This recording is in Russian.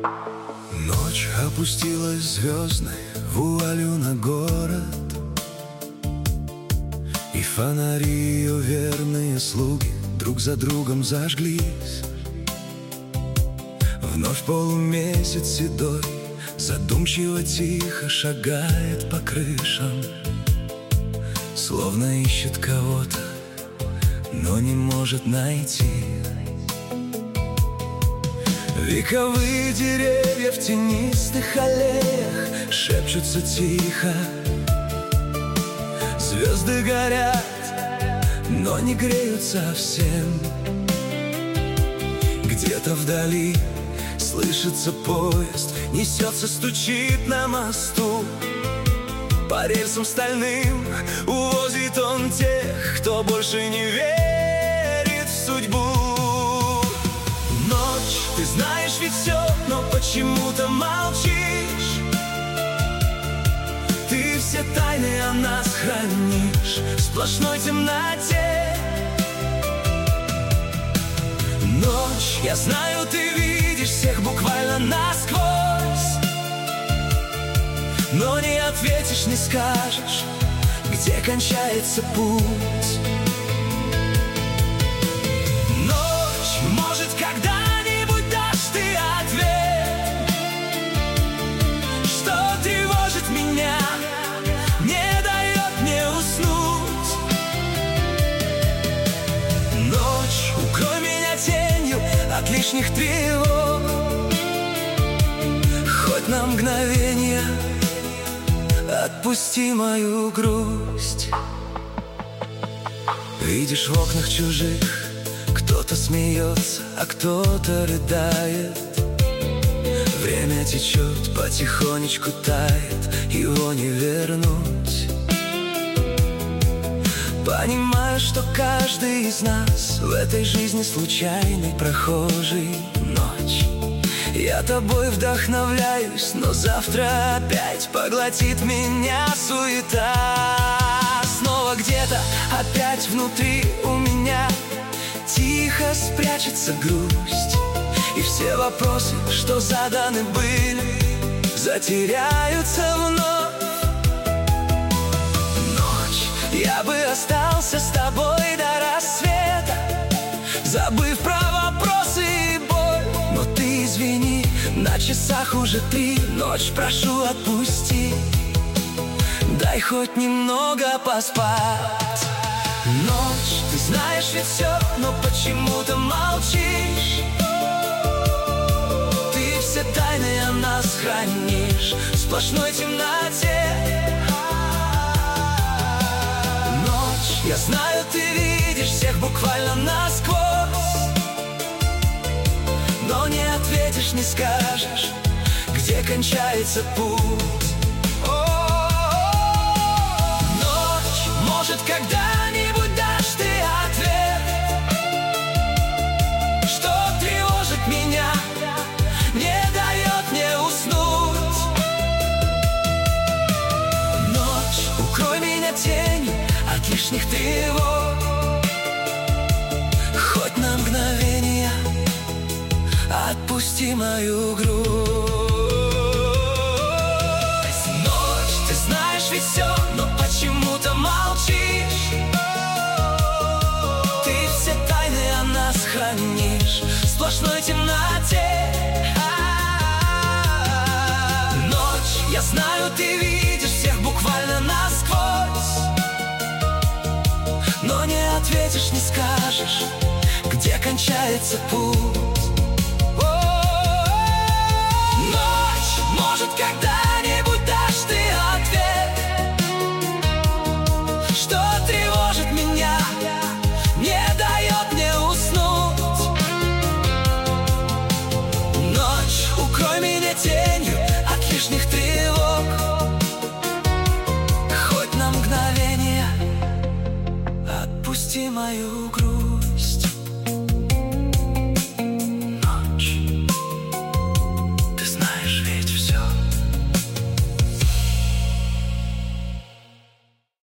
Ночь опустилась звездной вуалью на город, и фонари ее верные слуги друг за другом зажглись. Вновь полумесяц седой задумчиво тихо шагает по крышам, словно ищет кого-то, но не может найти. Вековые деревья в тенистых аллеях шепчутся тихо. Звезды горят, но не греют совсем. Где-то вдали слышится поезд, несется, стучит на мосту. По рельсам стальным увозит он тех, кто больше не верит в судьбу. Ночь, ты знаешь ведь все, но почему-то молчишь. Ты все тайны о нас хранишь в сплошной темноте. Ночь, я знаю, ты видишь всех буквально насквозь, но не ответишь, не скажешь, где кончается путь. Ночь, может, когда-нибудь дашь ты ответ, что тревожит меня, не дает мне уснуть. Ночь, укрой меня тенью от лишних тревог, хоть на мгновение отпусти мою грусть. Видишь в окнах чужих, кто-то смеется, а кто-то рыдает. Время течет, потихонечку тает, его не вернуть. Понимаю, что каждый из нас в этой жизни случайный прохожий. Ночь, я тобой вдохновляюсь, но завтра опять поглотит меня суета. Снова где-то опять внутри у меня тихо спрячется грусть, и все вопросы, что заданы были, затеряются вновь. Ночь, я бы остался с тобой до рассвета, забыв про вопросы и боль. Но ты извини, на часах уже 3. Ночь, прошу, отпусти, дай хоть немного поспать. Ночь, ты знаешь ведь все, но почему-то молчишь. Ты все тайны о нас хранишь в сплошной темноте. Ночь, я знаю, ты видишь всех буквально насквозь, но не ответишь, не скажешь, где кончается путь. Ночь, может, когда-нибудь дашь ты ответ, что тревожит меня, не дает мне уснуть. Ночь, укрой меня тенью от лишних тревог, хоть на мгновение отпусти мою грудь. Ночь, ты знаешь ведь все, но почему-то молчишь. Ты все тайны о нас хранишь в сплошной темноте. Ночь, я знаю, ты видишь всех буквально насквозь, но не ответишь, не скажешь, где кончается путь.